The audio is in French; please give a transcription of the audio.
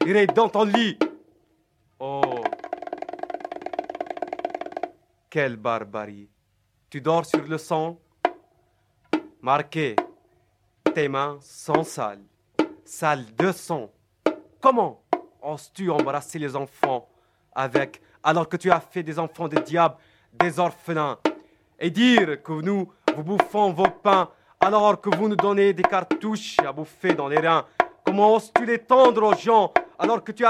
irai dans ton lit. Oh, quelle barbarie. Tu dors sur le sang. Marqué, tes mains sont sales. Sales de sang. Comment oses-tu embrasser les enfants alors que tu as fait des enfants de diable, des orphelins, et dire que nous vous bouffons vos pains alors que vous nous donnez des cartouches à bouffer dans les reins? Comment oses-tu les tendre aux gens alors que tu as